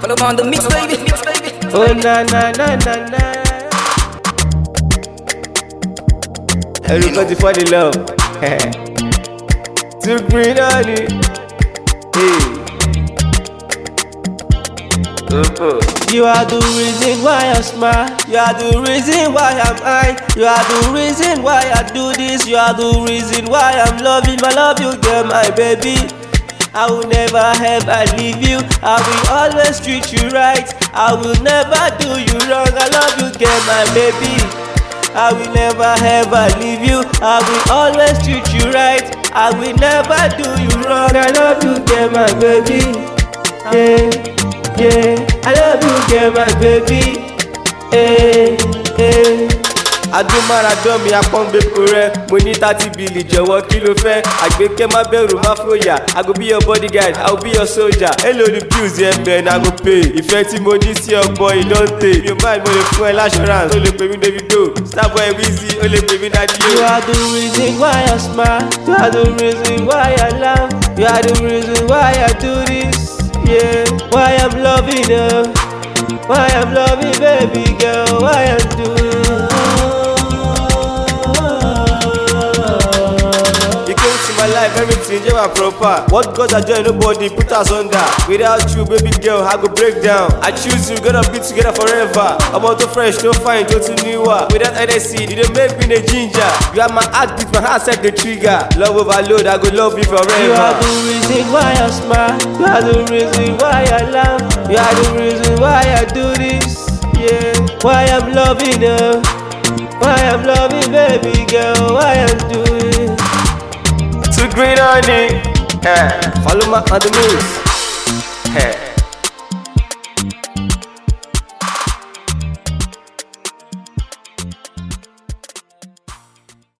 Follow me on the mix, baby. Oh na na na na na. Everybody for the love. Too green on it. Hey. You are the reason why I smile. You are the reason why I'm high. You are the reason why I do this. You are the reason why I'm loving. I love you, girl, my baby. I will never ever leave you. I will always treat you right. I will never do you wrong. I love you, girl, my baby. I will never ever leave you. I will always treat you right. I will never do you wrong. I love you, girl, my baby. Yeah. Yeah, I love you, girl, my baby. Hey, hey. Adúmáradán mi apọ́ngbẹ́kọ rẹ. Mo ní 30 billion jọ̀wọ́ kí ló fẹ́. Àgbékẹ́ má bẹ̀rù má fòyà. I go be your bodyguard, I will be your soldier. Hello the bills yẹn man, I go pay. Ìfẹ́ tí mo ní sí ọgbọ́n ìdọ́ǹtè. Mi ò mind mo lè fún ẹ l'assurance. O lè pè mí Davido, Starboy Wizzy, o lè pè mí Daddy Yo. You are the reason why I smile. You are the reason why I laugh. You are the reason why I do this. Yeah, why I'm loving her, why I'm loving baby girl, why I'm doing. You came to my life, everything you are proper. What God has done, nobody put us under. Without you, baby girl, I go break down. I choose you, gonna be together forever. I'm out of fresh, no fine, go to new one. Without NSC, you don't make me a ginger. You are my heartbeat, my heart set the trigger. Love overload, I go love you forever. You are the reason why I smile. You are the reason why I laugh. You are the reason why I do this. Yeah, why I'm loving her, why I'm loving baby girl, why I'm doing. Too green on it. Follow me on the moves.